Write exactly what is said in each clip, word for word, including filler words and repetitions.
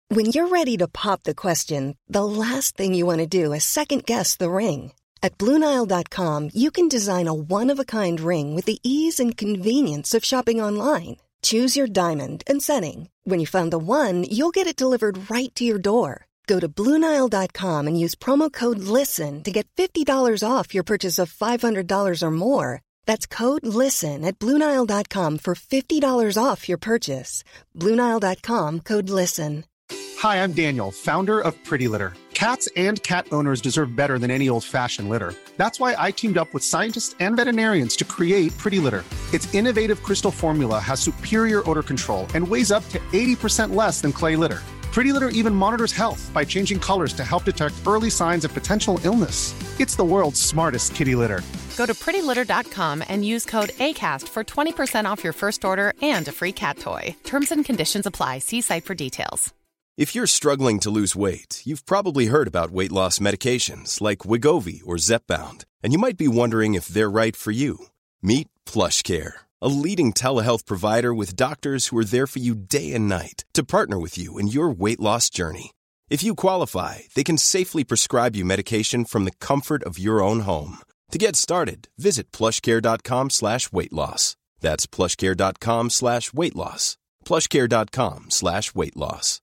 When you're ready to pop the question, the last thing you want to do is second-guess the ring. At Blue Nile dot com, you can design a one-of-a-kind ring with the ease and convenience of shopping online. Choose your diamond and setting. When you find the one, you'll get it delivered right to your door. Go to Blue Nile dot com and use promo code LISTEN to get fifty dollars off your purchase of five hundred dollars or more. That's code LISTEN at Blue Nile dot com for fifty dollars off your purchase. Blue Nile dot com, code LISTEN. Hi, I'm Daniel, founder of Pretty Litter. Cats and cat owners deserve better than any old-fashioned litter. That's why I teamed up with scientists and veterinarians to create Pretty Litter. Its innovative crystal formula has superior odor control and weighs up to eighty percent less than clay litter. Pretty Litter even monitors health by changing colors to help detect early signs of potential illness. It's the world's smartest kitty litter. Go to pretty litter dot com and use code ACAST for twenty percent off your first order and a free cat toy. Terms and conditions apply. See site for details. If you're struggling to lose weight, you've probably heard about weight loss medications like Wegovy or Zepbound, and you might be wondering if they're right for you. Meet PlushCare, a leading telehealth provider with doctors who are there for you day and night to partner with you in your weight loss journey. If you qualify, they can safely prescribe you medication from the comfort of your own home. To get started, visit plushcare.com slash weight loss. That's plushcare.com slash weight loss. plushcare.com slash weight loss.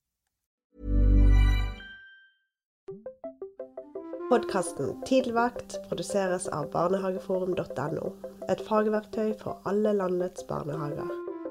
Podcasten Tidligvakt produseres av barnehageforum punktum no, et fagverktøy for alle landets barnehager.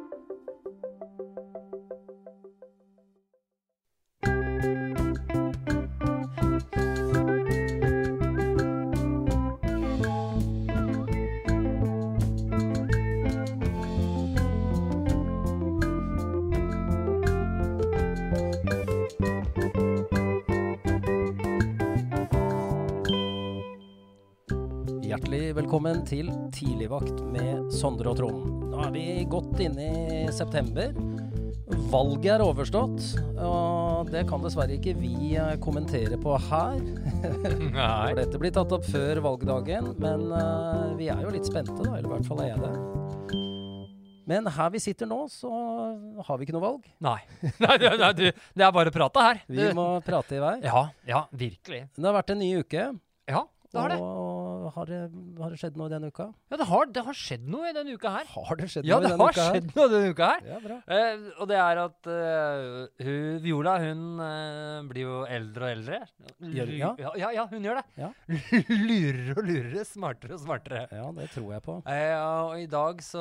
Hjertelig velkommen til Tidligvakt med Sondre og Trond. Nå er vi godt inne i september. Valget er overstått, og det kan dessverre ikke vi kommentere på her. Nei. For dette blir tatt opp før valgdagen, men uh, vi er jo litt spente da, eller i hvert fall er jeg det. Men her vi sitter nå, så har vi ikke noe valg. Nei, nei, du, nei du, det er bare å prate her. Vi må prate i vei. Ja, ja, virkelig. Det har vært en ny uke. Ja, det har det. Og har det, har det skjedd noe i denne uka? Ja, det har, det har skjedd noe i denne uka her. Har det skjedd ja, noe i denne uka her? Ja, det har skjedd noe i denne uka her. Ja, bra. Eh, og det er at uh, hun, Viola, hun uh, blir jo eldre og eldre. Gjør, ja? ja? Ja, ja, hun gjør det. Ja. Lurer og lurer, smartere og smartere. Ja, det tror jeg på. Eh, og i dag så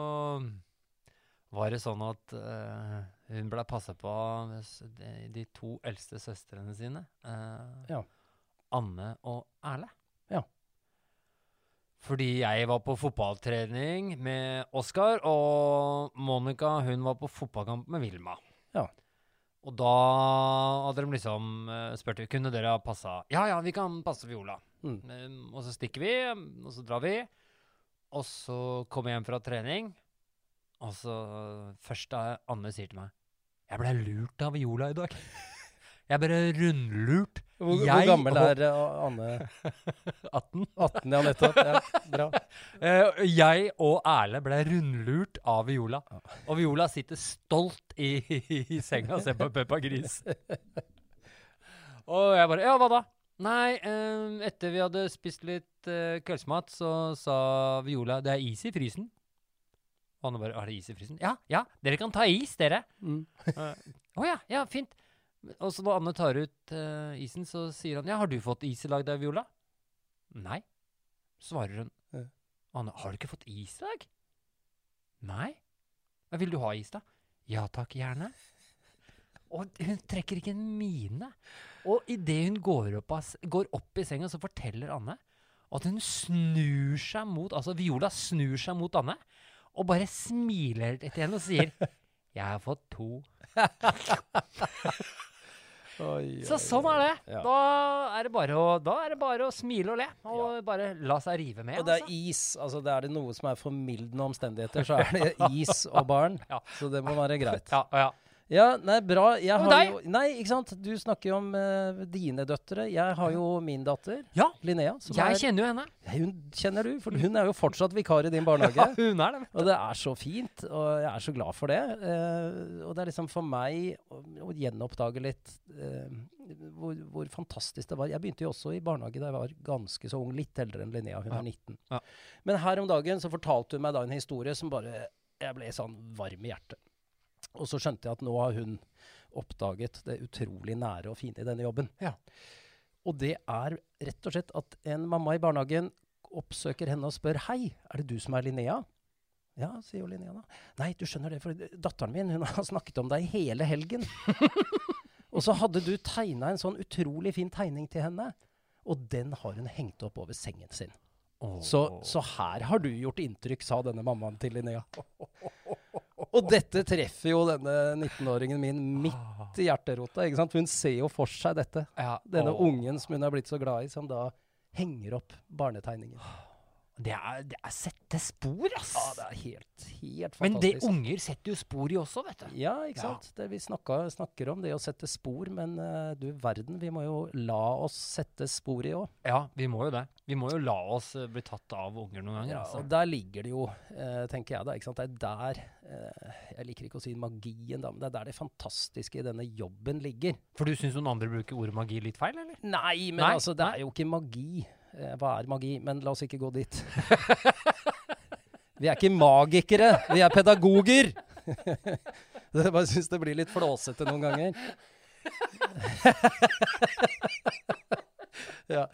var det sånn at uh, hun ble passet på de, de to eldste søstrene sine. Uh, ja. Anne og Erle. Ja. Fordi jeg var på fotballtrening med Oskar, og Monica, hun var på fotballkamp med Vilma. Ja. Og da hadde de liksom uh, spurt, kunne dere ha passet? Ja, ja, vi kan passe Viola. Mm. Um, og så stikker vi, og så drar vi. Og så kommer jeg hjem fra trening, og så først da Anne sier til meg, jeg ble lurt av Viola i dag. Jeg ble rundlurt. Hvor, jeg, hvor gammel er uh, Anne? atten. atten, ja, nettopp. Ja, bra. Uh, jeg og Erle ble rundlurt av Viola. Ja. Og Viola sitter stolt i, i senga og ser på Peppa Gris. Og jeg bare, ja, hva da? Nei, uh, etter vi hadde spist litt uh, kveldsmat, så sa Viola, det er is i frysen. Og Anne bare, er det is i frysen? Ja, ja, dere kan ta is, dere. Å mm. uh, oh, ja, ja, fint. Og så når Anne tar ut uh, isen, så sier han, ja, har du fått is i lag der, Viola? Nei, svarer hun. Ja. Anne, har du ikke fått is i dag? Nei. Ja, vil du ha is da? Ja, takk, gjerne. Og hun trekker ikke en mine. Og i det hun går opp, går opp i senga, så forteller Anne at hun snur seg mot, altså Viola snur seg mot Anne, og bare smiler etter henne og sier, jeg har fått to. Oi, så sånn er det. Ja. Da, er det bare å, da er det bare å smile og le, og ja. bare la seg rive med. Og det er altså. is, altså det er det noe som er formildende omstendigheter, så er det is og barn, ja. så det må være greit. Ja, ja. Ja, nei, bra. Jeg Og har deg? jo, nei, ikke sant? Du snakker jo om uh, dine døtre. Jeg har jo min datter, Ja, Linnea. Som jeg er, kjenner jo henne. Hun kjenner du, for hun er jo fortsatt vikar i din barnehage. Ja, hun er det. Og det er så fint, og jeg er så glad for det. Uh, og det er liksom for meg å, å gjenoppdage litt uh, hvor, hvor fantastisk det var. Jeg begynte jo også i barnehage da jeg var ganske så ung, litt eldre enn Linnea, hun Ja. er nitten. Ja. Men her om dagen så fortalte hun meg da en historie som bare, jeg ble sånn varm i hjertet. Og så skjønte jeg at nå har hun oppdaget det utrolig nære og fine i denne jobben. Ja. Og det er rett og slett at en mamma i barnehagen oppsøker henne og spør, hei, er det du som er Linnea? Ja, sier jo Linnea da. Nei, du skjønner det, for datteren min, hun har snakket om deg hele helgen. Og så hadde du tegnet en sånn utrolig fin tegning til henne, og den har hun hengt opp over sengen sin. Oh. Så, så her har du gjort inntrykk, sa denne mammaen til Linnea. Og dette treffer jo denne nitten-åringen min midt i hjerterota, ikke sant? For hun ser jo for seg dette. Ja. Denne Åh. ungen som hun har blitt så glad i, som da henger opp barnetegningen. Det er, det er sette spor, ass. Ja, det er helt, helt Men det fantastisk. unger setter jo spor i også, vet du. Ja, ikke Ja. sant? Det vi snakka, snakker om, det å sette spor, men uh, du verden, vi må jo la oss sette spor i også. Ja, vi må jo det. Vi må jo la oss uh, bli tatt av unger noen ganger. Ja, altså. og der ligger det jo, eh, tenker jeg da, ikke sant? Det er der, eh, jeg liker ikke å si magien da, men det er der det fantastiske i denne jobben ligger. For du synes noen andre bruker ordet magi litt feil, eller? Nei, men Nei, altså, det nei. er jo ikke magi. Eh, hva er magi? Men la oss ikke gå dit. Vi er ikke magikere, vi er pedagoger. Jeg bare synes det blir litt flåsete noen ganger. Ja.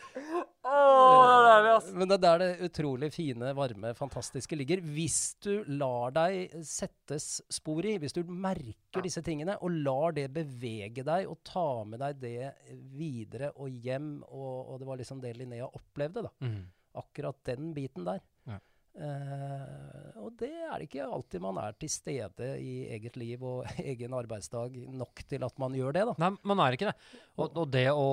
Men det er der det utrolig fine, varme, fantastiske ligger. Hvis du lar deg settes spor i, hvis du merker disse tingene, og lar det bevege deg, og ta med deg det videre og hjem, og, og det var liksom det Linnea opplevde da. Mm. Akkurat den biten der. Ja. Eh, og det er ikke alltid man er til stede i eget liv og egen arbeidsdag nok til at man gjør det da. Nei, man er ikke det. Og, og det å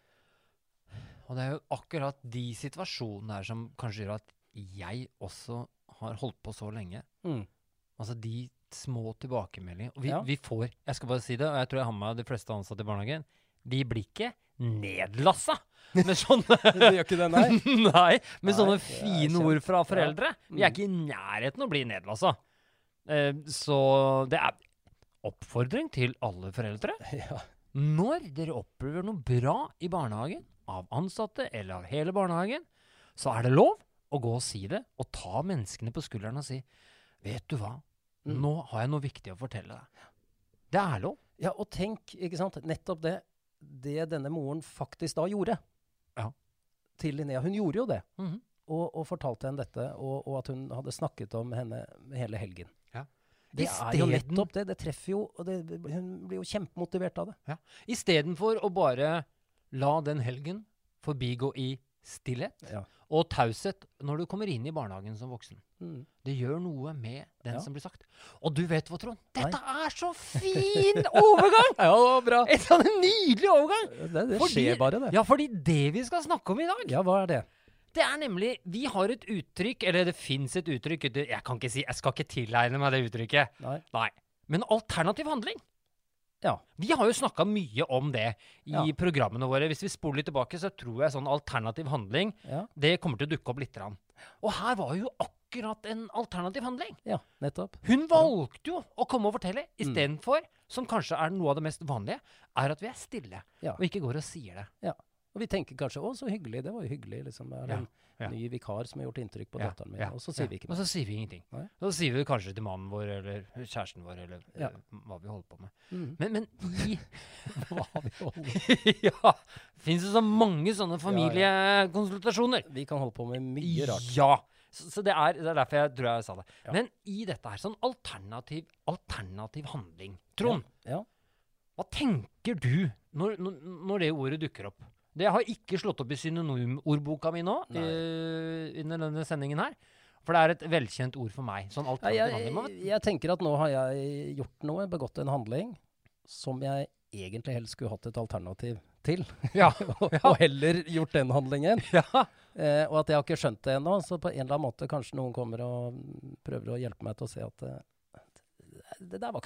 Og det er jo akkurat de situasjonene her som kanskje gjør at jeg også har holdt på så lenge. Mm. Altså de små tilbakemeldinger. Og vi, Ja. vi får, jeg skal bare si det, og jeg tror jeg har med de fleste ansatte i barnehagen, vi blir ikke nedlassa med sånne Det gjør ikke det, nei. Nei, med Nei, sånne det er fine kjent. ord fra Ja. foreldre. Vi er Mm. ikke i nærheten å bli nedlassa. Eh, så det er oppfordring til alle foreldre. Ja. Når dere opplever noe bra i barnehagen, av ansatte eller av hele barnehagen, så er det lov å gå og si det, og ta menneskene på skulderen og si, vet du hva, Mm. nå har jeg noe viktig å fortelle deg. Det er lov. Ja, og tenk, ikke sant, nettopp det, det denne moren faktisk da gjorde. Ja. Til Linnea. Hun gjorde jo det, Mhm. og, og fortalte henne dette, og, og at hun hadde snakket om henne hele helgen. Ja. Det I er jo steden- nettopp det, det treffer jo, og det, hun blir jo kjempemotivert av det. Ja. I stedet for å bare la den helgen forbigå i stillhet Ja. og taushet når du kommer inn i barnehagen som voksen. Mm. Det gjør noe med den Ja. som blir sagt. Og du vet hva, Trond? Nei. Dette er så fin overgang! Ja, bra. En sånn nydelig overgang! Det, det Fordi- skjer bare det. Ja, fordi det vi skal snakke om i dag, Ja, hva er det? det er nemlig, vi har et uttrykk, eller det finnes et uttrykk, det- jeg kan ikke si, jeg skal ikke tilegne meg det uttrykket. Nei. Nei. Men alternativ handling. Ja. Vi har jo snakket mye om det i Ja. programmene våre. Hvis vi spoler litt tilbake, så tror jeg sånn alternativ handling, Ja, det kommer til å dukke opp litt. grann. Og her var jo akkurat en alternativ handling. ja, nettopp. Hun valgte jo å komme og fortelle, Mm. istedenfor, som kanskje er noe av det mest vanlige, er at vi er stille, Ja. og ikke går og sier det. Ja. Og vi tenker kanskje, å, så hyggelig, det var jo hyggelig, liksom. Det er Ja, en ja. ny vikar som har gjort inntrykk på Ja, datteren min, ja, og så sier ja. vi ikke Og noe. så sier vi ingenting. Nei. Så sier vi det kanskje til mannen vår, eller kjæresten vår, eller Ja. eh, hva vi holder på med. Mm. Men, men i Hva vi holder. ja, finnes det så mange sånne familiekonsultasjoner. Vi kan holde på med mye rart. Ja, så, så det, er, det er derfor jeg tror jeg sa det. Ja. Men i dette her, sånn alternativ, alternativ handling. Trond, Ja. hva tenker du når, når, når det ordet dukker opp? Det har ikke slått opp i synonymordboka mi nå, Nei. eh, under denne sendingen her. For det er et velkjent ord for meg. Sånn Ja, alternativ jeg, handling. Man jeg, vet- jeg tenker at nå har jeg gjort noe, begått en handling, som jeg egentlig helst skulle hatt et alternativ til. Ja, og, og heller gjort den handlingen. ja. Eh, og at jeg har ikke skjønt det ennå, så på en eller annen måte kanskje noen kommer og mm, prøver å hjelpe meg til å se at eh, det der var ikke så bra.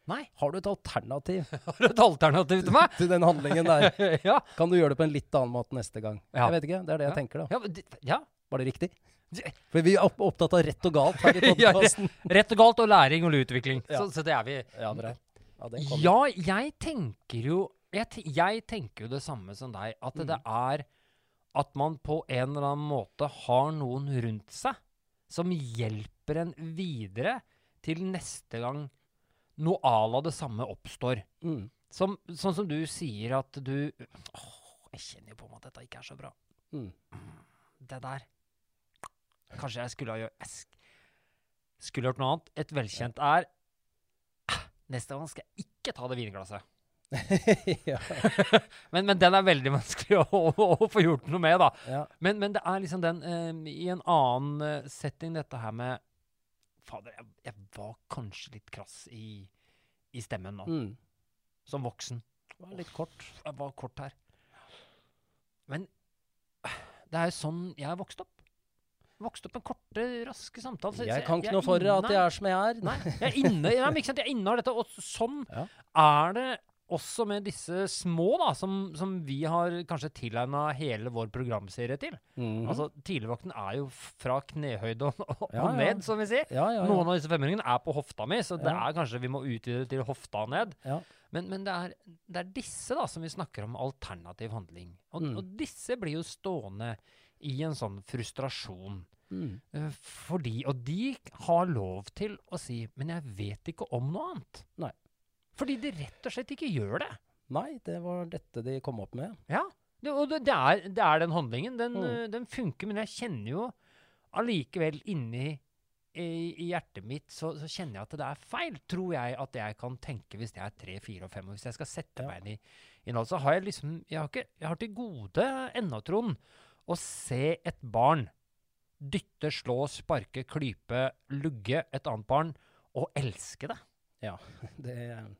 Nei. Har du et alternativ Har du et alternativ til meg? til den handlingen der? ja. Kan du gjøre det på en litt annen måte neste gang? Ja. Jeg vet ikke, det er det jeg Ja. tenker da. Ja, men det- ja. Var det riktig? For vi er opp- opptatt av rett og galt her i Ja, podcasten. Rett og galt og læring og utvikling. Ja. Så, så det er vi. Ja, bra. Ja, det kommer. Ja, jeg tenker jo jeg, te- jeg tenker jo det samme som deg. At Mm. det er at man på en eller annen måte har noen rundt seg som hjelper en videre til neste gang noe à la det samme oppstår. Mm. Som, sånn som du sier at du Åh, jeg kjenner jo på meg at dette ikke er så bra. Mm. Det der Kanskje jeg skulle ha gjort Jeg sk skulle gjort noe annet. Et velkjent er neste gang skal jeg ikke ta det vinglasset. ja. men, men den er veldig vanskelig å, å, å få gjort noe med, da. Ja. Men, men det er liksom den eh, i en annen eh, setting, dette her med Fader, jeg, jeg var kanskje litt krass i, i stemmen nå. Mm. Som voksen. Det var litt kort. Jeg var kort her. Men det er jo sånn jeg har vokst opp. Vokst opp med korte, raske samtaler. Så- så Jeg kan ikke jeg noe for inne- at jeg er som jeg er. Nei, jeg er inne, ja, men ikke sant, jeg er inne av dette, og sånn Ja. er det også med disse små da, som, som vi har kanskje tillegnet hele vår programserie til. Mhm. Altså, Tidligvakten er jo f- fra knehøyde og, og, Ja, og ja. ned, som vi sier. ja, ja, ja. Noen av disse femåringene er på hofta mi, så det Ja. er kanskje vi må utvide det til hofta ned. Ja. Men, men det, er, det er disse da, som vi snakker om alternativ handling. Og, Mm. og disse blir jo stående i en sånn frustrasjon. Mm. Eh, Fordi, og de har lov til å si, men jeg vet ikke om noe annet. Nei. Fordi de rett og slett ikke gjør det. Nei, det var dette de kom opp med. Ja, det, og det, det, er, det er den handlingen. Den, Mm. eh, den funker, men jeg kjenner jo allikevel inni i, i hjertet mitt, så, så kjenner jeg at det er feil, tror jeg at jeg kan tenke hvis jeg er tre, fire og fem, og hvis jeg skal sette Ja. meg inn i, i noe, så har jeg liksom, jeg har, ikke, jeg har til gode ennå, Trond, å se et barn dytte, slå, sparke, klype, lugge et annet barn, og elske det. Ja, det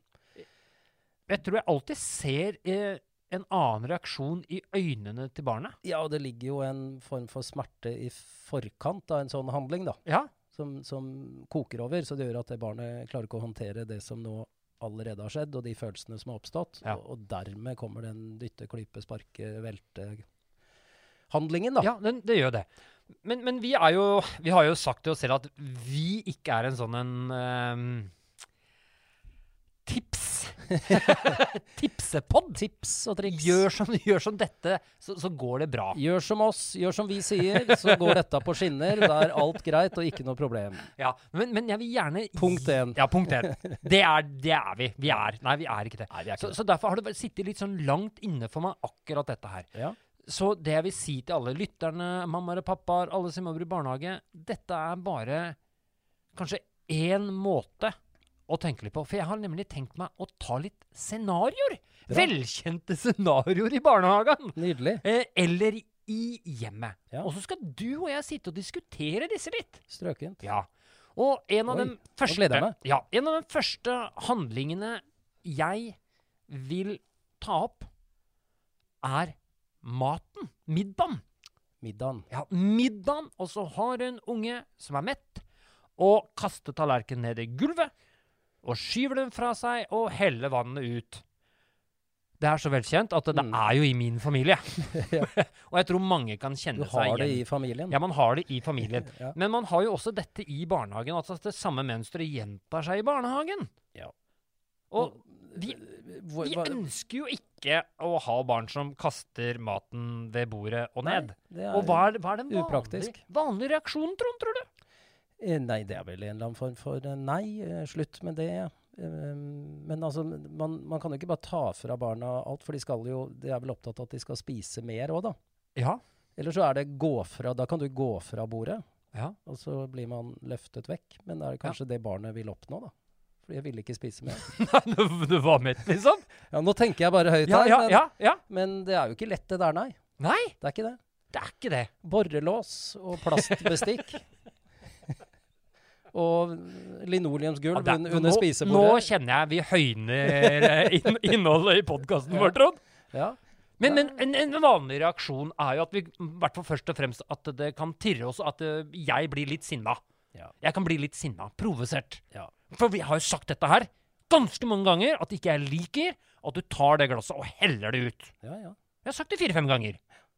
Jeg tror jeg alltid ser eh, en annen reaksjon i øynene til barnet. Ja, og det ligger jo en form for smerte i forkant av en sånn handling, da. Ja, Som, som koker over, så det gjør at det barnet klarer ikke å håndtere det som nå allerede har skjedd, og de følelsene som har oppstått. Ja. Og, og dermed kommer den dytte, klype, sparke, velte handlingen, da. ja den, det gjør det. Men, men vi er jo, vi har jo sagt til oss selv at vi ikke er en sånn en ehm, tips. Tipsepod. Tips og triks. Gjør som, gjør som dette, så, så går det bra. Gjør som oss, gjør som vi sier, så går dette på skinner. Da er alt greit og ikke noe problem. Ja, men, men jeg vil gjerne... Punkt én. Ja, punkt én. Det er, det er vi. Vi er. Nei, vi er ikke det. Nei, vi er ikke så, det. så derfor har det bare sittet litt sånn langt inne for meg akkurat dette her. Ja. Så det jeg vil si til alle lytterne, mammaer og pappaer, alle som jobber i barnehage, dette er bare kanskje én måte å tenke litt på. For jeg har nemlig tenkt meg å ta litt scenarioer. Bra. Velkjente scenarioer i barnehagen. Nydelig. Eh, eller i hjemmet. Ja. Og så skal du og jeg sitte og diskutere disse litt. Strøkent. Ja. Og en av Oi, de nå første gleder jeg meg. Ja, en av de første handlingene jeg vil ta opp, er maten. Middagen. Middagen. Ja, middagen. Og så har du en unge som er mett, og kaster tallerkenen ned i gulvet, og skyver den fra seg, og heller vannet ut. Det er så velkjent at det, det Mm. er jo i min familie. Og jeg tror mange kan Du kjenne har seg det igjen. i familien. Ja, man har det i familien. Ja. Men man har jo også dette i barnehagen, altså at det samme mønsteret gjentar seg i barnehagen. Ja. Og vi, Hvor- vi hva- ønsker jo ikke å ha barn som kaster maten ved bordet og Nei, ned. det er Og hva er, hva er den vanlige, upraktisk. vanlige reaksjonen, Trond, tror du? Eh, Nei, det er vel en eller annen form for eh, nei, eh, slutt med det. Eh, Men altså, man, man kan jo ikke bare ta fra barna alt, for de skal jo, de er vel opptatt av at de skal spise mer også da. Ja. Eller så er det gå fra, da kan du gå fra bordet, Ja. og så blir man løftet vekk. Men det er kanskje det barnet vil oppnå da. For jeg vil ikke spise mer. du, du var mett, liksom? Ja, nå tenker jeg bare høyt Ja, her, ja, men, ja, ja. men det er jo ikke lett det der, nei. Nei, Det er ikke det. det er ikke det. Borrelås og plastbestikk. Og linoleumsgulv Ja, det er- un- under nå, spisebordet. nå kjenner jeg vi høyner eh, inn, innholdet i podcasten vår, Trond. Ja. Men, men en, en vanlig reaksjon er jo at vi, i hvert fall først og fremst, at det kan tirre oss, at eh, jeg blir litt sinna. Ja. Jeg kan bli litt sinna, provosert. Ja. For vi har jo sagt dette her ganske mange ganger at ikke jeg liker at du tar det glasset og heller det ut. Ja, ja. Jeg har sagt det fire-fem ganger.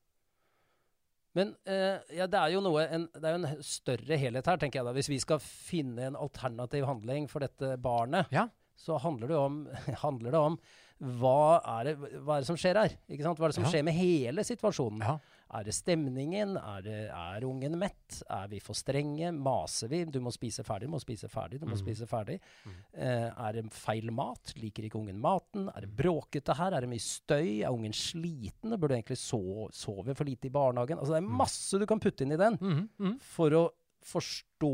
Men eh, ja, det er jo noe, en, det er jo en større helhet her, tenker jeg da. Hvis vi skal finne en alternativ handling for dette barnet, Ja. så handler det om, handler det om hva er det, hva er det som skjer her? Ikke sant? Hva er det som Ja. skjer med hele situasjonen? Ja. Er det stemningen? Er, det, er ungen mett? Er vi for strenge? Maser vi? Du må spise ferdig, du må spise ferdig, du må Mm. spise ferdig. Mm. Eh, er det feil mat? Liker ikke ungen maten? Er det bråkete her? Er det mye støy? Er ungen sliten? Det burde egentlig so sove for lite i barnehagen. Altså det er masse du kan putte inn i den Mhm, mhm. for å forstå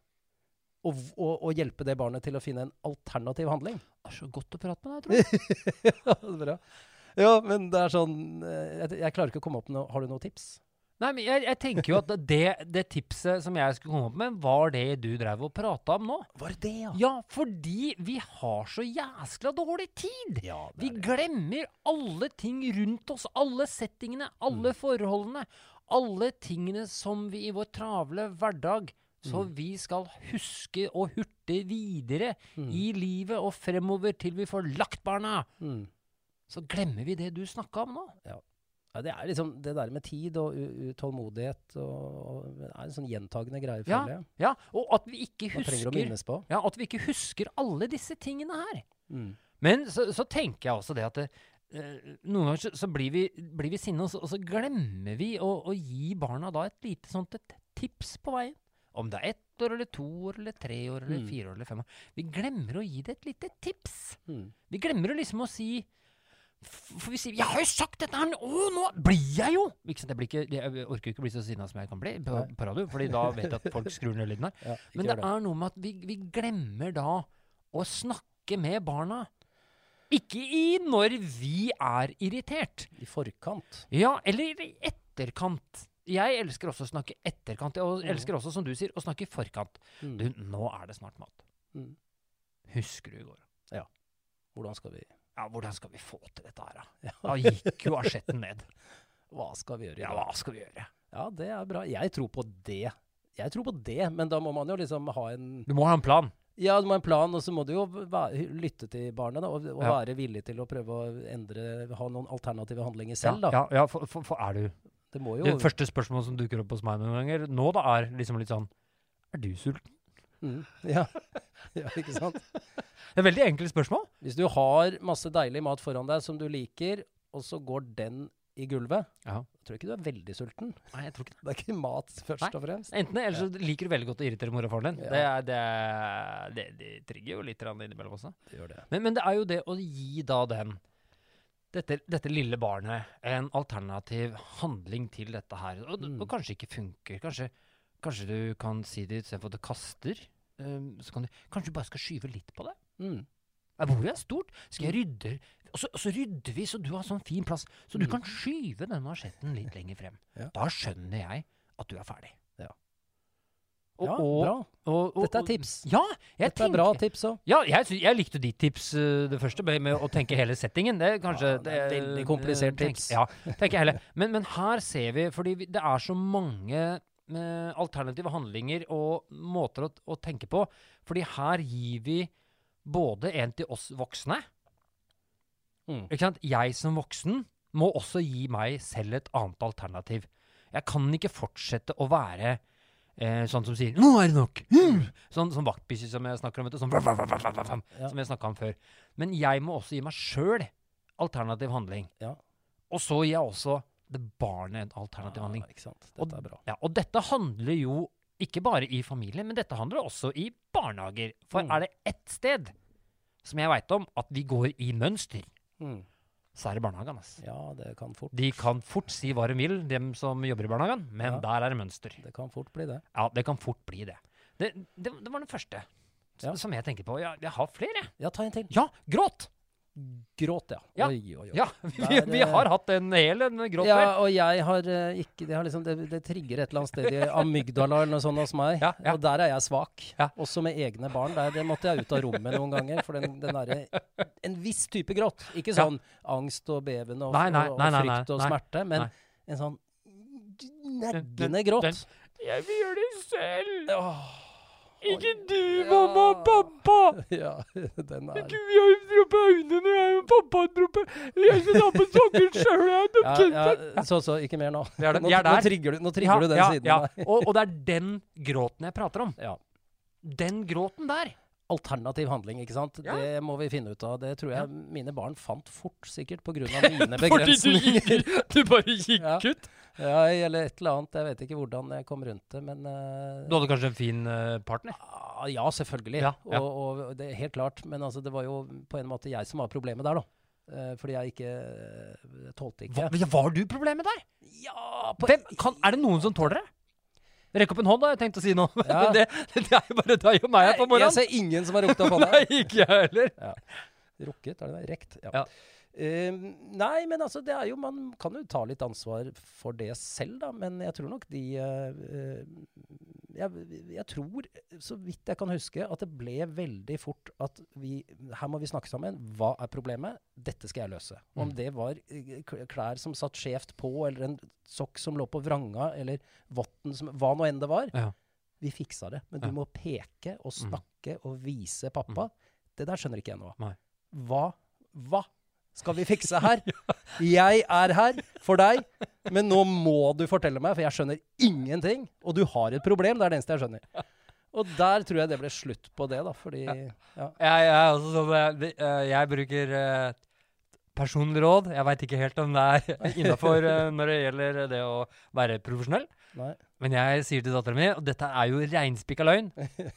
og, og, og hjelpe det barnet til å finne en alternativ handling. Det er så godt å prate med deg, tror jeg. Ja, det er bra. Ja, men det er sånn eh, jeg, jeg klarer ikke å komme opp med noe. Har du noen tips? Nei, men jeg, jeg tenker jo at det, det tipset som jeg skulle komme opp med, var det du drev og pratet om nå. Var det det, ja? Ja, fordi vi har så jæskla dårlig tid. Ja, det Vi er det. glemmer alle ting rundt oss, alle settingene, alle Mm. forholdene, alle tingene som vi i vår travle hverdag, så Mm. vi skal huske og hurte videre Mm. i livet og fremover til vi får lagt barna. Mm. Så glemmer vi det du snakket om nå. Ja, det er liksom det der med tid og u- utålmodighet og, og det er en sånn gjentagende greie, Ja, føler jeg. ja, og at vi ikke Man trenger å husker, minnes på. ja, at vi ikke husker alle disse tingene her. Mm. Men så, så tenker jeg også det at det, eh, noen ganger så, så blir, vi, blir vi sinne, og så, og så glemmer vi å, å gi barna da et lite sånt et tips på veien. Om det er ett år, eller to år, eller tre år, eller Mm. fire år, eller fem år. Vi glemmer å gi det et lite tips. Mm. Vi glemmer å liksom å si, f- for vi sier, jeg har jo sagt dette her, å, nå blir jeg jo! Ikke sant, jeg, blir ikke, jeg orker ikke bli så sinnet som jeg kan bli på, Nei. på radio, fordi da vet jeg at folk skrur ned lyden her. Ja, ikke Men gjør det er noe med at vi, vi glemmer da å snakke med barna. Ikke i når vi er irritert. I forkant. Ja, eller i etterkant. Jeg elsker også å snakke etterkant, og Ja. elsker også, som du sier, å snakke i forkant. Mm. Du, nå er det snart mat. Mm. Husker du i går? Hvordan skal vi Ja, hvordan skal vi få til dette her, da? ja. Da gikk jo asjetten ned. Hva skal vi gjøre i Ja, dag? hva skal vi gjøre? Ja, det er bra. Jeg tror på det. Jeg tror på det, men da må man jo liksom ha en Du må ha en plan. Ja, du må ha en plan, og så må du jo væ- lytte til barnet da, og, og Ja. være villig til å prøve å endre, ha noen alternative handlinger Ja, selv da. ja, ja for, for, for er du Det må jo Det første spørsmålet som dukker opp hos meg noen ganger nå, da er liksom litt sånn Er du sulten? mm, ja. ja, ikke sant? Det er veldig enkelt spørsmål. Hvis du har masse deilig mat foran deg som du liker, og så går den i gulvet, Ja. jeg tror ikke du er veldig sulten. Nei, jeg tror ikke det. Det er ikke mat først Nei. og fremst. Enten det, eller så liker du veldig godt å irritere mor og faren din. Ja. Det, er, det, er- det, det trigger jo litt grann innimellom også. Det gjør det. Men, men det er jo det å gi da den, dette, dette lille barnet, en alternativ handling til dette her. Og, Mm. og kanskje ikke funker. Kanskje, kanskje du kan si det istedenfor at det kaster. Um, så kan du, kanskje du bare skal skyve litt på det. Mm. Jeg bor jo er stort. Skal jeg rydde? Og så, og så rydder vi, så du har sånn fin plass. Så du Mm. kan skyve denne asjetten litt lenger frem. Ja. Da skjønner jeg at du er ferdig. Ja. Og, Ja, og, bra. og, og, Dette er tips. Ja, jeg Dette er tenker, bra tips også. Ja, jeg, sy- jeg likte ditt tips, uh, det første, med, med å tenke hele settingen. Det er kanskje... Ja, det er veldig komplisert tenk- tips. Ja, tenker jeg heller. Men, men her ser vi, fordi vi, det er så mange eh, alternative handlinger og måter å, å tenke på. Fordi her gir vi både en til oss voksne. Mm. Ikke sant? Jeg som voksen må også gi meg selv et annet alternativ. Jeg kan ikke fortsette å være eh, sånn som sier, nå er det nok! Mm! Sånn, sånn vaktbikkje som jeg snakker om, vet du, sånn, vrr, vrr, vrr, vrr, vrr, Ja. som jeg snakket om før. Men jeg må også gi meg selv alternativ handling. Ja. Og så gir jeg også det barnet en alternativ handling. Ja, ikke sant. Og, Dette er bra. ja, og dette handler jo ikke bare i familien, men dette handler også i barnehager. For Mm. er det ett sted som jeg vet om at vi går i mønster, Mm. så er det barnehagen. ass. Ja, det kan fort, De kan fort si hva de vil, dem som jobber i barnehagen, men Ja. der er det mønster. det kan fort bli det. Ja, det kan fort bli det. Det, det, det var den første s- Ja. som jeg tenker på. Ja, jeg har flere. Ja, ta en til. Ja, gråt! Gråt, ja. Ja. Oi, oi, oi. Ja, vi, Der, vi eh, har hatt en hel en gråt Ja, før. og jeg har eh, ikke Det, har liksom, det, det trigger et eller annet sted i amygdala eller noe sånt hos meg. Ja, ja. Og der er jeg svak. Ja. Også med egne barn. Der det måtte jeg ut av rommet noen ganger. For den, den derre En viss type gråt. Ikke Ja. sånn angst og beven og, Nei, nei, og, og nei, nei, nei, frykt og nei. smerte, men Nei. en sånn Den- neggende gråt. den- Jeg vil gjøre det selv! Åh, Ikke du, mamma og pappa! Ja, den er... Ikke vi har jo droppet øynene når jeg og pappa dropper. Jeg skal ta på sokker selv, jeg har Ja, ja, så, så, ikke mer nå. Vi er der. Nå, Vi er der. nå trigger du, nå trigger Ja, du den ja, siden ja. av meg. Og, og det er den gråten jeg prater om. Ja. Den gråten der. Alternativ handling, ikke sant? Ja. Det må vi finne ut av. Det tror jeg Ja. mine barn fant fort, sikkert, på grunn av mine Fordi du begrensninger. gikk, du bare gikk Ja. ut. Ja, eller et eller annet. Jeg vet ikke hvordan jeg kom rundt det, men eh, Du hadde kanskje en fin uh, partner? ah, ja, selvfølgelig. Ja, ja. Og, og det er helt klart. Men altså, det var jo på en måte jeg som var problemet der, da. Eh, fordi jeg ikke uh, tålte ikke. Hva, var du problemet der? Ja, på, Hvem, kan, er det noen som tåler det? Rekk opp en hånd, da, jeg tenkte å si noe. Ja. Men det, det er jo bare deg og meg her på jeg morgenen. ser ingen som har rukket opp hånda. Nei, ikke jeg heller. Ja. Rukket, er det det? Rekt? Ja. Ja. Eh, nei, men altså, det er jo, man kan jo ta litt ansvar for det selv, da. Men jeg tror nok de eh, eh, jeg, jeg tror, så vidt jeg kan huske, at det ble veldig fort at vi, her må vi snakke sammen. Hva er problemet? Dette skal jeg løse. Om Mm. det var eh, k- klær som satt skjevt på, eller en sokk som lå på vranga, eller votten som, hva nå enn det var. Ja. Vi fiksa det. Men du Ja. må peke og snakke og vise pappa. Det der skjønner ikke jeg noe av. Nei. Hva, hva skal vi fikse her? Jeg er her for deg, men nå må du fortelle meg, for jeg skjønner ingenting. Og du har et problem, det er det eneste jeg skjønner. Og der tror jeg det ble slutt på det, da, fordi ja. Jeg, jeg, er også sånn, jeg, det- eh, jeg bruker eh, personlig råd. Jeg vet ikke helt om det er innenfor eh, når det gjelder det å være profesjonell. Nei. Men jeg sier til datteren min, og dette er jo reinspikka løgn,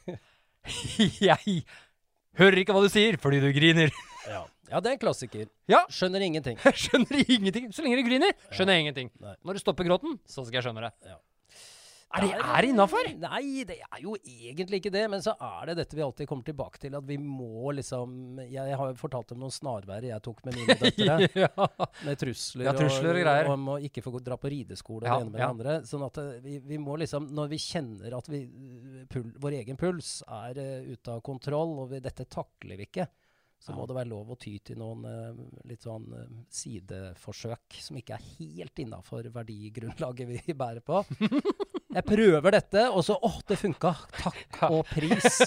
jeg hører ikke hva du sier, fordi du griner. Ja. ja, det er en klassiker. Ja, Skjønner ingenting. jeg skjønner ingenting. Så lenge du griner, skjønner jeg ingenting. Nei. Når du stopper gråten, så skal jeg skjønne det. Ja. Er det, er det innenfor? Nei, det er jo egentlig ikke det. Men så er det dette vi alltid kommer tilbake til, at vi må liksom Jeg, jeg har jo fortalt om noen snarveier jeg tok med mine døtre. ja. Med trusler, Ja, trusler og greier. om å ikke få gå- dra på rideskole Ja, og det ene med ja. det andre. Sånn at eh, vi, vi må liksom, når vi kjenner at vi, eh, pul, vår egen puls er eh, ute av kontroll, og vi, dette takler vi ikke, så Ja. må det være lov å ty til noen eh, litt sånn eh, sideforsøk som ikke er helt innenfor verdigrunnlaget vi bærer på. Jeg prøver dette, og så åh, det funka. Takk og pris.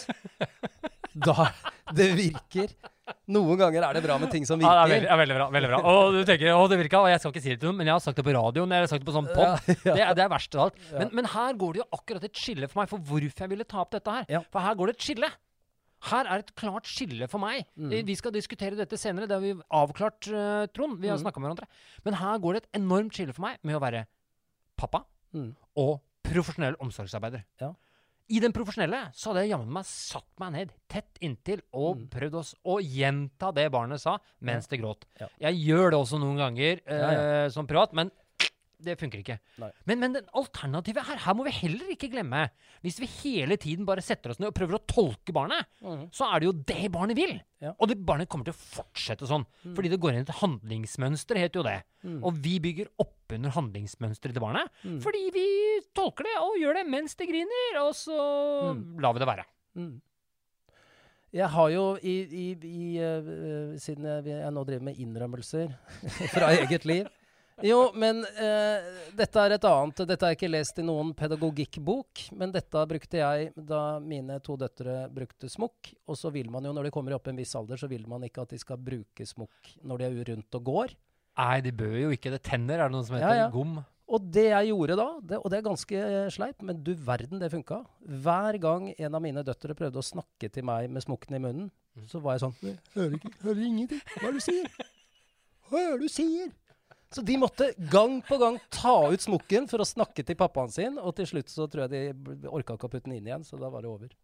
Da det virker. Noen ganger er det bra med ting som Ja, det er virker. veldig, ja, veldig bra. veldig bra. Og du tenker, å, det virka, og jeg skal ikke si det til noen, men jeg har sagt det på radioen, jeg har sagt det på sånn podd. Ja, ja. Det, er- det er verst av alt. Ja. Men, men her går det jo akkurat et skille for meg, for hvorfor jeg ville ta opp dette her. Ja. For her går det et skille. Her er et klart skille for meg. Mm. Vi- Vi skal diskutere dette senere, det har vi avklart, eh, Trond. Vi har Mm. snakket med hverandre. Men her går det et enormt skille for meg med å være pappa Mm. og profesjonell omsorgsarbeider. Ja. I den profesjonelle så hadde jeg jammen meg satt meg ned tett inntil og Mm. prøvd oss å gjenta det barnet sa mens det gråt. Ja. Jeg gjør det også noen ganger eh, Ja, som privat, men det funker ikke. Nei. Men, men den alternativet her, her må vi heller ikke glemme. Hvis vi hele tiden bare setter oss ned og prøver å tolke barnet, Mhm. så er det jo det barnet vil. Ja. Og det barnet kommer til å fortsette sånn. Fordi det går inn i et handlingsmønster, heter jo det. Mm. Og vi bygger opp under handlingsmønsteret til barnet. Mm. Fordi vi tolker det og gjør det mens det griner, og så Mm. lar vi det være. Mm. Jeg har jo, i, i, i, eh, siden jeg, jeg nå driver med innrømmelser fra eget liv. Jo, men eh, dette er et annet. Dette har jeg ikke lest i noen pedagogikkbok, men dette brukte jeg da mine to døtre brukte smokk. Og så vil man jo, når de kommer opp i en viss alder, så vil man ikke at de skal bruke smokk når de er rundt og går. Nei, de bør jo ikke. Det tenner, er det noe som heter Ja, ja. gom. Og det jeg gjorde da, det, og det er ganske eh, sleip, men du verden det funka. Hver gang en av mine døtre prøvde å snakke til meg med smokken i munnen, så var jeg sånn, jeg hører, ikke, hører ingenting, hva er det du sier? Hva er det du sier? Så de måtte gang på gang ta ut smokken for å snakke til pappaen sin, og til slutt så tror jeg de b- orka ikke å putte den inn igjen, så da var det over.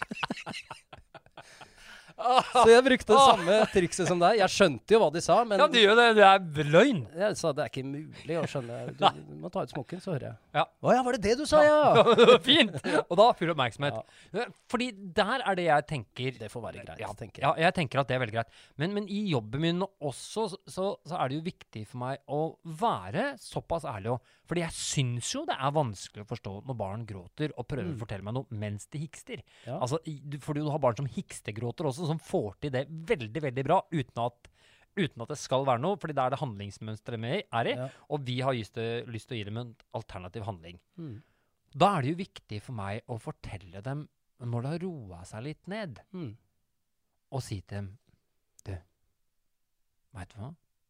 Så jeg brukte det samme trikset som deg. Jeg skjønte jo hva de sa, men Ja, de gjør det. Det er løgn. jeg sa det er ikke mulig å skjønne. Du, du må ta ut smokken, så hører jeg. Ja. Å ja, var det det du sa, ja? Fint! Og da full oppmerksomhet. Fordi der er det jeg tenker Det får være greit, ja, tenker jeg. Ja, jeg tenker at det er veldig greit. Men, men i jobben min også, så, så, så er det jo viktig for meg å være såpass ærlig. Og, fordi jeg syns jo det er vanskelig å forstå når barn gråter og prøver å fortelle meg noe mens de hikster. Ja. Altså, i- du- fordi du har barn som hikstegråter også, som får til det veldig, veldig bra, uten at, uten at det skal være noe, fordi det er det handlingsmønsteret vi er i, Ja. og vi har lyst til, lyst til å gi dem en alternativ handling. Mm. Da er det jo viktig for meg å fortelle dem Men når det har roet seg litt ned, Mm. og si til dem, du, vet du hva?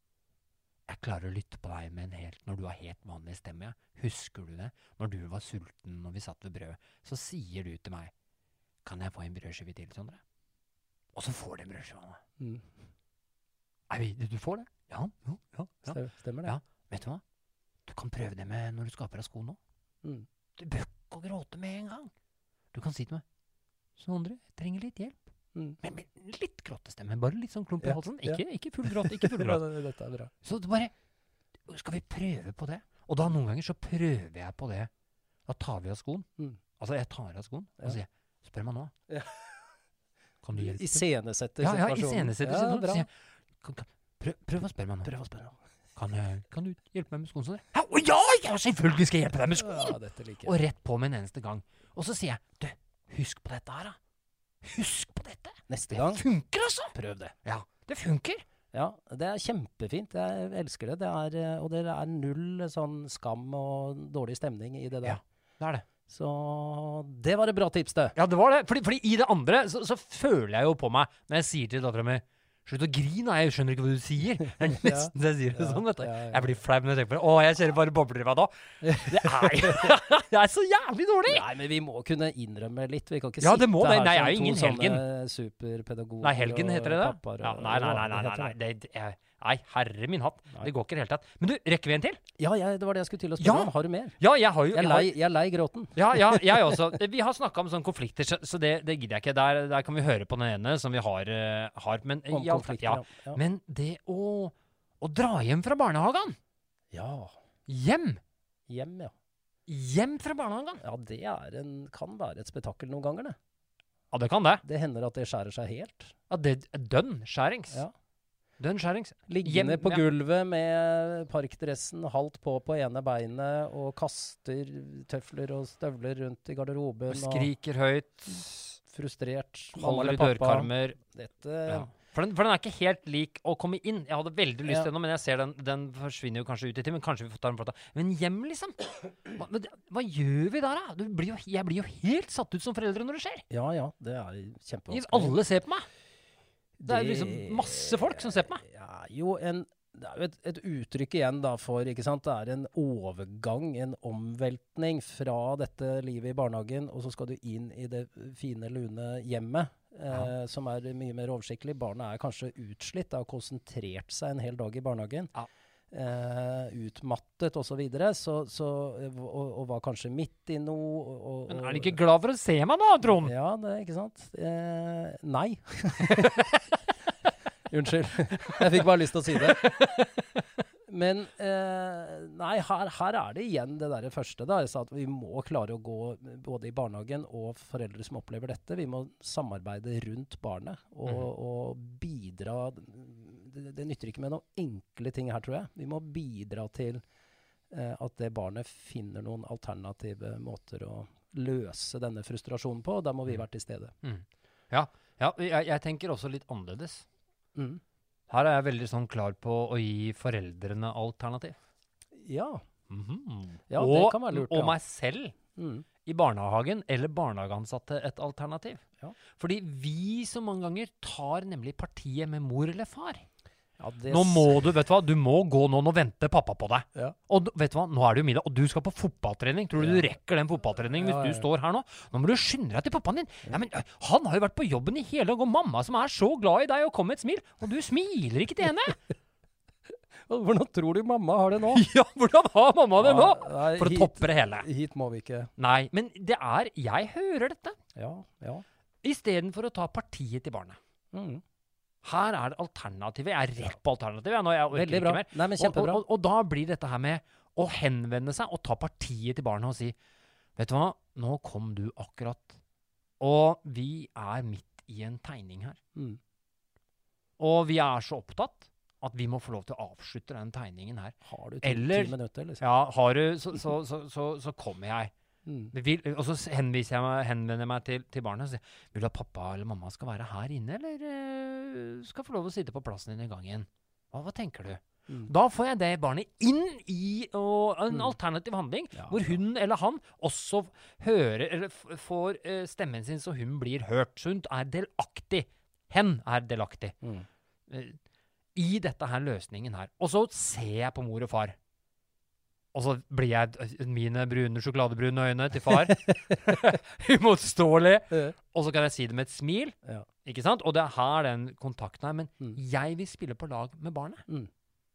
Jeg klarer å lytte på deg med en helt, når du har helt vanlig stemme. Husker du det? Når du var sulten, når vi satt ved brød, så sier du til meg, kan jeg få en brødskive til, Sondre? Og så får du en brødskive. Mm. Er vi, du får det? Ja, jo, ja, ja. Stemmer det? Ja, vet du hva? Du kan prøve det med når du skal på deg sko nå. Mm. Du bør ikke gråte med en gang. Du kan si til meg, Sondre, jeg trenger litt hjelp. Mm. Men med litt gråtestemme, bare litt sånn klump i Ja, halsen. ja. Ikke, ikke full gråt, ikke full gråt. Dette er bra. Så det bare, skal vi prøve på det? Og da noen ganger så prøver jeg på det. Da tar vi av skoen. Mm. Altså jeg tar av skoen, Ja. og sier, spør meg nå. Ja. Kan du hjelpe? Iscenesetter Ja, ja, situasjonen. iscenesetter Ja, situasjonen. bra. Så sier jeg, kan, kan, prøv, prøv å spørre meg nå. Prøv å spørre. Kan, jeg, kan du hjelpe meg med skoen? Sånn? Hæ? Å ja, ja, selvfølgelig skal jeg hjelpe deg med skoen! Ja, dette liker Og jeg. rett på med en eneste gang. Og så sier jeg, du, husk på dette her da. Husk på dette. Neste Det gang, funker altså. prøv det. Ja, det funker. Ja, det er kjempefint. Jeg elsker det. Det er, eh, og det er null sånn skam og dårlig stemning i det der. Ja, det er det. Så det var et bra tips, det. Ja, det var det. Fordi, fordi i det andre så, så føler jeg jo på meg når jeg sier til datteren min, slutt å grine, jeg skjønner ikke hva du sier. Det er nesten det jeg sier det Ja, sånn, vet du. ja, ja. Jeg blir flau når jeg tenker på det. Åh, jeg kjenner bare bobler i meg da. Det er jo det er så jævlig dårlig. Nei, men vi må kunne innrømme litt. Vi kan ikke Ja, sitte det må det. her Nei, jeg som er jo ingen to Helgen. sånne superpedagoger. Nei, Helgen heter det det? og pappaer Ja, og- nei, nei, nei, ja, nei, nei, heter nei. det. Det, jeg, nei, herre min hatt. Nei. Det går ikke i det hele tatt. Men du, rekker vi en til? Ja, jeg, det var det jeg skulle til å spørre Ja. om. Har du mer? Ja, jeg har jo... Jeg er jeg har- lei, jeg er lei gråten. Ja, ja, jeg også. Vi har snakket om sånne konflikter, så, så det, det gidder jeg ikke. Der, der kan vi høre på den ene som vi har. eh, har. Men, Om i alle fall- konflikter, ja. ja. Ja. Men det å, å dra hjem fra barnehagen. Ja. Hjem. Hjem, ja. Hjem fra barnehagen. Ja, det er en, kan være et spetakkel noen ganger, det. Ja, det kan det. Det hender at det skjærer seg helt. Ja, det er dønn skjærings. Ja. Dønn skjærings. Liggende Hjem- på ja. gulvet med parkdressen halvt på på ene beinet og kaster tøfler og støvler rundt i garderoben. Og skriker høyt. Og frustrert. Holder Mamma i eller pappa. dørkarmer. Dette Ja. For, den, for den er ikke helt lik å komme inn. Jeg hadde veldig lyst Ja. til den, men jeg ser den, den forsvinner jo kanskje ut i tid. Men kanskje vi får ta den for det. Men hjem, liksom. Hva, men det- hva gjør vi der, da? Du blir jo, jeg blir jo helt satt ut som foreldre når det skjer. Ja, ja. Det er kjempevanskelig. Alle ser på meg. Det er jo liksom masse folk som ser på meg. Ja, jo, en, det er jo et, et uttrykk igjen da for, ikke sant, det er en overgang, en omveltning fra dette livet i barnehagen, og så skal du inn i det fine, lune hjemmet, eh, som er mye mer oversiktlig. Barnet er kanskje utslitt, det har konsentrert seg en hel dag i barnehagen. Ja. Eh, utmattet og så videre, så, så, og, og var kanskje midt i noe. Og, og, Men er du ikke glad for å se meg da, Trond? Ja, det er ikke sant. Eh, nei. Unnskyld. Jeg fikk bare lyst til å si det. Men eh, nei, her, her er det igjen det der første. Da, så at vi må klare å gå både i barnehagen og foreldre som opplever dette. Vi må samarbeide rundt barnet og, Mhm. og bidra. Det, det nytter ikke med noen enkle ting her, tror jeg. Vi må bidra til eh, at det barnet finner noen alternative måter å løse denne frustrasjonen på. Da må vi Mhm. være til stede. Mm. Ja, ja jeg, jeg tenker også litt annerledes. Mm. Her er jeg veldig sånn klar på å gi foreldrene alternativ. Ja. Mhm. Ja, det og, kan være lurt, Og ja. meg selv Mm. i barnehagen eller barnehageansatte et alternativ. Ja. Fordi vi så mange ganger tar nemlig partiet med mor eller far. Ja, det Nå s- må du, vet du hva, du må gå nå, nå venter pappa på deg. Ja. Og du- vet du hva, nå er det jo middag, og du skal på fotballtrening. Tror du Ja. du rekker den fotballtreningen hvis Ja, ja, ja. du står her nå? Nå må du skynde deg til pappaen din. Ja, men ø, han har jo vært på jobben i hele dag, og mamma som er så glad i deg og kom med et smil, og du smiler ikke til henne. Hvordan tror du mamma har det nå? Ja, hvordan har mamma det nå? Ja, nei, For å hit- toppe det hele. Hit må vi ikke. Nei, men det er, jeg hører dette. Ja, ja. I stedet for å ta partiet til barnet. Mm. Her er det alternativet. Jeg er rett på alternativet. Ja, nå jeg orker Veldig ikke bra. mer. Nei, men Og, kjempebra. og, og, og da blir dette her med å henvende seg og ta partiet til barnet og si, vet du hva, nå kom du akkurat, og vi er midt i en tegning her. Mm. Og vi er så opptatt at vi må få lov til å avslutte den tegningen her. Har du ti, Eller- ti minutter, liksom? Ja, har du, så, så, så, så, så kommer jeg. Mm. Vi Vil, og så henviser jeg meg, henvender jeg meg til, til barnet og sier, vil du at pappa eller mamma skal være her inne, eller eh, skal få lov å sitte på plassen din i gangen? Hva, hva tenker du? Mm. Da får jeg det barnet inn i og, en mm. alternativ handling, ja, hvor hun ja. eller han også hører, eller f- får uh, stemmen sin så hun blir hørt. Så hun er delaktig. Hen er delaktig. Mm. Uh, I dette her løsningen her. Og så ser jeg på mor og far. Og så blir jeg mine brune, sjokoladebrune øyne til far. Umotståelig. Og så kan jeg si det med et smil. Ja. Ikke sant? Og det er her den kontakten er. Men mm. jeg vil spille på lag med barnet. Mm.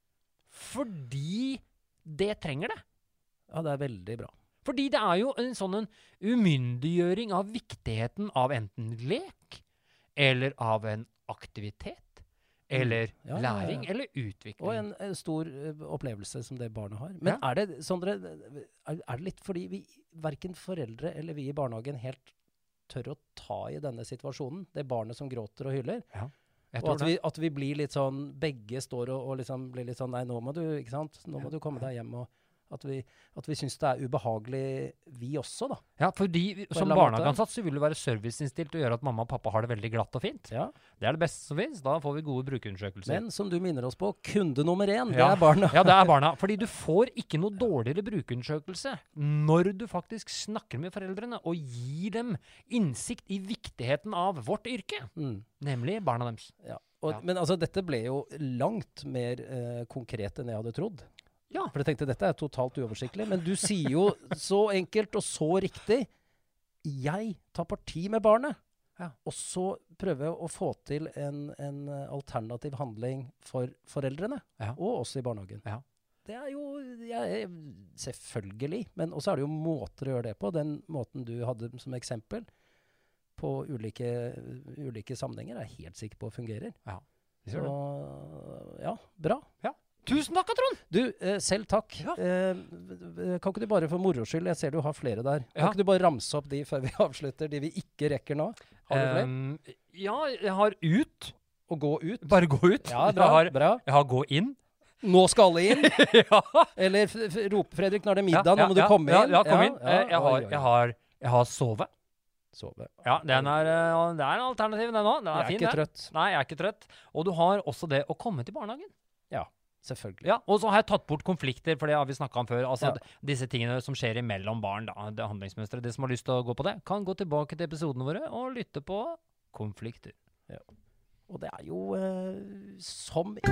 Fordi det trenger det. Ja, det er veldig bra. Fordi det er jo en sånn en umyndiggjøring av viktigheten av enten lek, eller av en aktivitet. Eller ja, læring, ja, ja. eller utvikling. Og en, en stor uh, opplevelse som det barnet har. Men ja. er det, Sondre, er, er det litt fordi vi, hverken foreldre eller vi i barnehagen helt tør å ta i denne situasjonen? Det barnet som gråter og hyller. Ja, og at vi, at vi blir litt sånn, begge står og, og liksom blir litt sånn, nei, nå må du, ikke sant? Nå må ja. du komme deg hjem og At vi, at vi synes det er ubehagelig, vi også, da. Ja, fordi som barnehageansatt så vil det være serviceinnstilt og gjøre at mamma og pappa har det veldig glatt og fint. Ja. Det er det beste som finnes. Da får vi gode brukerundersøkelser. Men som du minner oss på, kunde nummer én, det ja. er barna. Ja, det er barna. Fordi du får ikke noe dårligere brukerundersøkelse når du faktisk snakker med foreldrene og gir dem innsikt i viktigheten av vårt yrke. Mm. Nemlig barna deres. Ja. Og, ja. Men altså, dette ble jo langt mer eh, konkret enn jeg hadde trodd. Ja. For jeg tenkte, dette er totalt uoversiktlig, men du sier jo så enkelt og så riktig, jeg tar parti med barnet, ja. og så prøver jeg å få til en, en alternativ handling for foreldrene, ja. og også i barnehagen. Ja. Det er jo, jeg, selvfølgelig, men også er det jo måter å gjøre det på, den måten du hadde som eksempel, på ulike, ulike sammenhenger, er jeg helt sikker på fungerer. Ja, så, ja, bra. Ja. Tusen takk, Trond! Du, eh, selv takk. Ja. Eh, kan ikke du bare for moro skyld, jeg ser du har flere der. Kan ja. ikke du bare ramse opp de før vi avslutter, de vi ikke rekker nå? Har du flere? Um, ja, jeg har ut. Å gå ut? Bare gå ut. Ja, bra, jeg, har, bra. jeg har gå inn. Nå skal alle inn? ja. Eller f- f- rope, Fredrik, når det er middag, ja, ja, nå må ja, du komme ja, inn. Ja, kom inn. Ja, jeg, har, jeg, har, jeg har sove. Sove. Ja, den er, det er en alternativ, den også. Den er jeg er fin, ikke den. trøtt. Nei, jeg er ikke trøtt. Og du har også det å komme til barnehagen. Ja. Selvfølgelig. Ja, og så har jeg tatt bort konflikter, for det har vi snakket om før. Altså ja. disse tingene som skjer imellom barn, da, det handlingsmønstret. Det som har lyst til å gå på det, kan gå tilbake til episodene våre og lytte på konflikter. Ja. Og det er jo eh, som i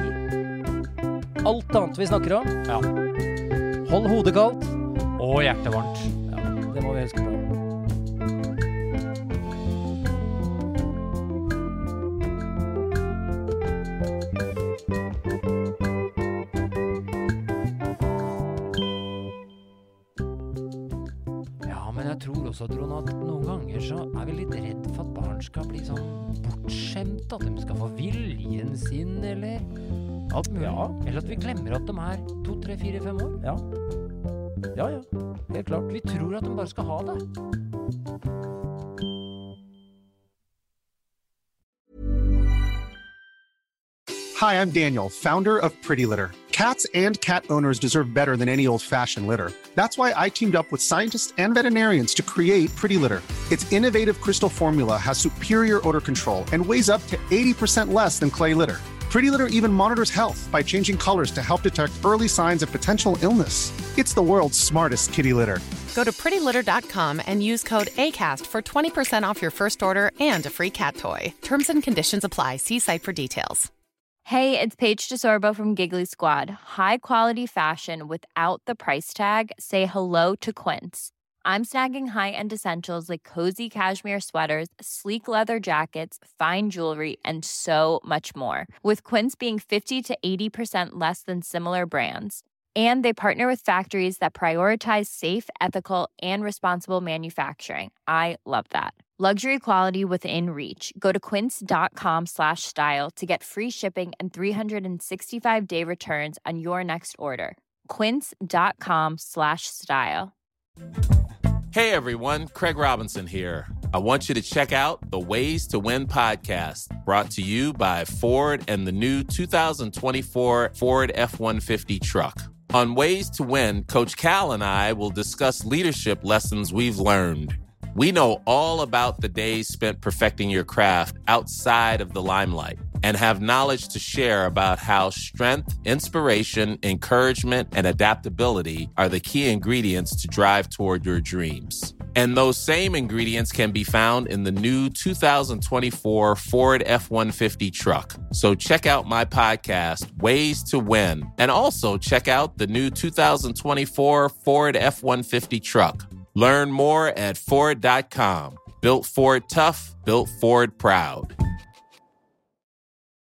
alt annet vi snakker om. Ja. Hold hodet kaldt. Og hjertet varmt. Ja, det må vi huske på. Jeg tror også, Trond, at noen ganger så er vi litt redd for at barn skal bli sånn bortskjemt, at de skal få viljen sin, eller alt mulig. Ja. Eller at vi glemmer at de er to, tre, fire, fem år. Ja. Ja, ja. Helt klart. Vi tror at de bare skal ha det. Hi, I'm Daniel, founder of Pretty Litter. Cats and cat owners deserve better than any old-fashioned litter. That's why I teamed up with scientists and veterinarians to create Pretty Litter. Its innovative crystal formula has superior odor control and weighs up to eighty percent less than clay litter. Pretty Litter even monitors health by changing colors to help detect early signs of potential illness. It's the world's smartest kitty litter. Go to pretty litter dot com and use code ACAST for twenty percent off your first order and a free cat toy. Terms and conditions apply. See site for details. Hey, it's Paige DeSorbo from Giggly Squad. High quality fashion without the price tag. Say hello to Quince. I'm snagging high-end essentials like cozy cashmere sweaters, sleek leather jackets, fine jewelry, and so much more. With Quince being fifty to eighty percent less than similar brands. And they partner with factories that prioritize safe, ethical, and responsible manufacturing. I love that. Luxury quality within reach. Go to quince.com slash style to get free shipping and three sixty-five day returns on your next order. Quince.com slash style. Hey everyone, Craig Robinson here. I want you to check out the Ways to Win podcast, brought to you by Ford and the new two thousand twenty-four Ford F one fifty truck. On Ways to Win, Coach Cal and I will discuss leadership lessons we've learned. We know all about the days spent perfecting your craft outside of the limelight. and have knowledge to share about how strength, inspiration, encouragement, and adaptability are the key ingredients to drive toward your dreams. And those same ingredients can be found in the new two thousand twenty-four Ford F one fifty truck. So check out my podcast, Ways to Win, and also check out the new two thousand twenty-four Ford F one fifty truck. Learn more at Ford dot com. Built Ford tough, built Ford proud.